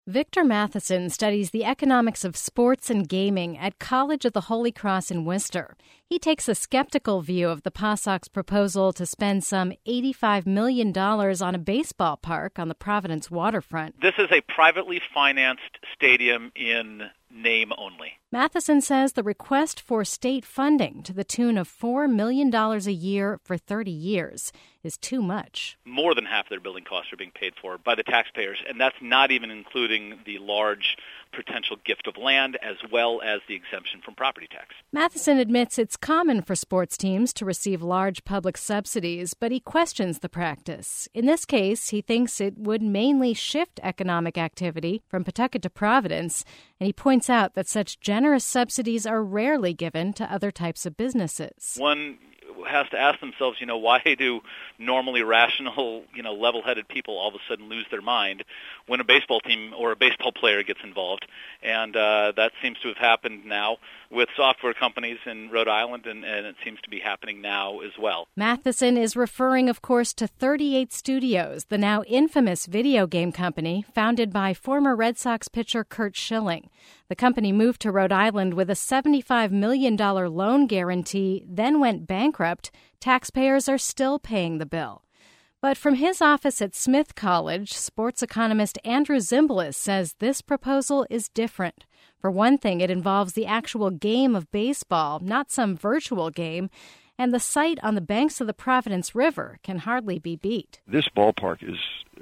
Victor Matheson studies the economics of sports and gaming at College of the Holy Cross in Worcester. He takes a skeptical view of the PASOK's proposal to spend some $85 million on a baseball park on the Providence waterfront. This is a privately financed stadium in name only. Matheson says the request for state funding to the tune of $4 million a year for 30 years is too much. More than half their building costs are being paid for by the taxpayers, and that's not even including the large potential gift of land as well as the exemption from property tax. Matheson admits it's common for sports teams to receive large public subsidies, but he questions the practice. In this case, he thinks it would mainly shift economic activity from Pawtucket to Providence, and he points out that such generous subsidies are rarely given to other types of businesses. One has to ask themselves, why do normally rational, level-headed people all of a sudden lose their mind when a baseball team or a baseball player gets involved? And that seems to have happened now with software companies in Rhode Island, and it seems to be happening now as well. Matheson is referring, of course, to 38 Studios, the now infamous video game company founded by former Red Sox pitcher Curt Schilling. The company moved to Rhode Island with a $75 million loan guarantee, then went bankrupt. Taxpayers are still paying the bill. But from his office at Smith College, sports economist Andrew Zimbalist says this proposal is different. For one thing, it involves the actual game of baseball, not some virtual game, and the site on the banks of the Providence River can hardly be beat. This ballpark is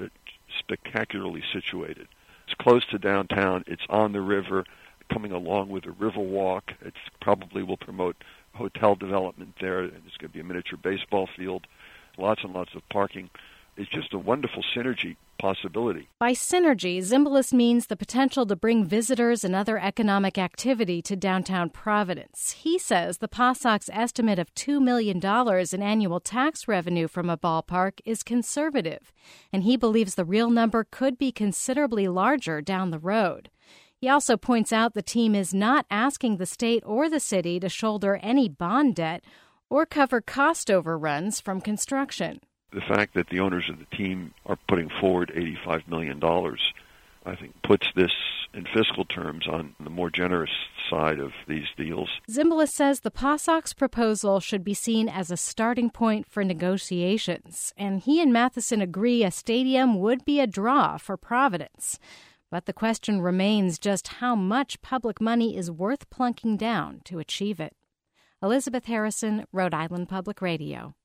spectacularly situated. It's close to downtown. It's on the river, coming along with a river walk. It probably will promote hotel development there. There's going to be a miniature baseball field, lots and lots of parking. It's just a wonderful synergy possibility. By synergy, Zimbalist means the potential to bring visitors and other economic activity to downtown Providence. He says the PASOK's estimate of $2 million in annual tax revenue from a ballpark is conservative, and he believes the real number could be considerably larger down the road. He also points out the team is not asking the state or the city to shoulder any bond debt or cover cost overruns from construction. The fact that the owners of the team are putting forward $85 million, I think, puts this in fiscal terms on the more generous side of these deals. Zimbalist says the PASOK's proposal should be seen as a starting point for negotiations, and he and Matheson agree a stadium would be a draw for Providence. But the question remains just how much public money is worth plunking down to achieve it. Elizabeth Harrison, Rhode Island Public Radio.